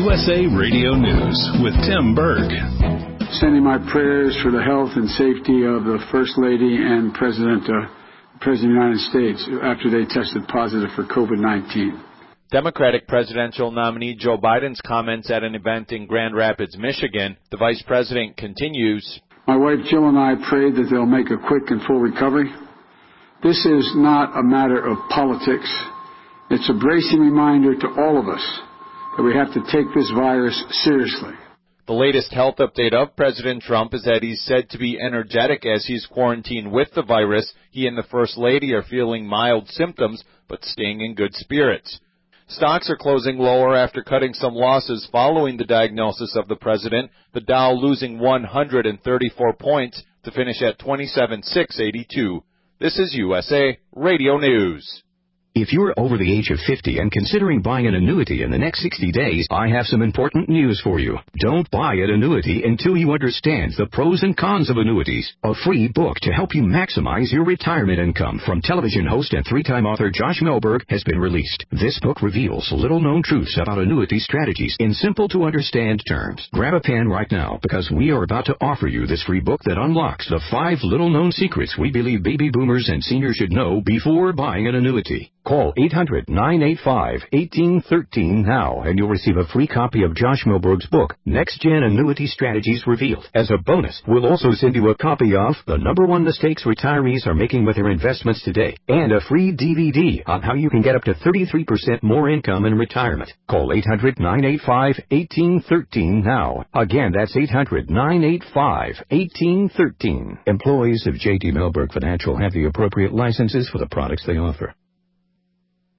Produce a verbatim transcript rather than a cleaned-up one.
U S A Radio News with Tim Berg. Sending my prayers for the health and safety of the First Lady and President, uh, President of the United States after they tested positive for COVID nineteen. Democratic presidential nominee Joe Biden's comments at an event in Grand Rapids, Michigan. The vice president continues. My wife Jill and I pray that they'll make a quick and full recovery. This is not a matter of politics. It's a bracing reminder to all of us that we have to take this virus seriously. The latest health update of President Trump is that he's said to be energetic as he's quarantined with the virus. He and the First Lady are feeling mild symptoms, but staying in good spirits. Stocks are closing lower after cutting some losses following the diagnosis of the president, the Dow losing one hundred thirty-four points to finish at twenty-seven thousand six hundred eighty-two. This is U S A Radio News. If you're over the age of fifty and considering buying an annuity in the next sixty days, I have some important news for you. Don't buy an annuity until you understand the pros and cons of annuities. A free book to help you maximize your retirement income from television host and three-time author Josh Melberg has been released. This book reveals little-known truths about annuity strategies in simple-to-understand terms. Grab a pen right now because we are about to offer you this free book that unlocks the five little-known secrets we believe baby boomers and seniors should know before buying an annuity. Call eight hundred, nine eight five, one eight one three now and you'll receive a free copy of Josh Melberg's book, Next Gen Annuity Strategies Revealed. As a bonus, we'll also send you a copy of The Number One Mistakes Retirees Are Making with Their Investments Today and a free D V D on how you can get up to thirty-three percent more income in retirement. Call eight hundred, nine eight five, one eight one three now. Again, that's eight hundred, nine eight five, one eight one three. Employees of J D Melberg Financial have the appropriate licenses for the products they offer.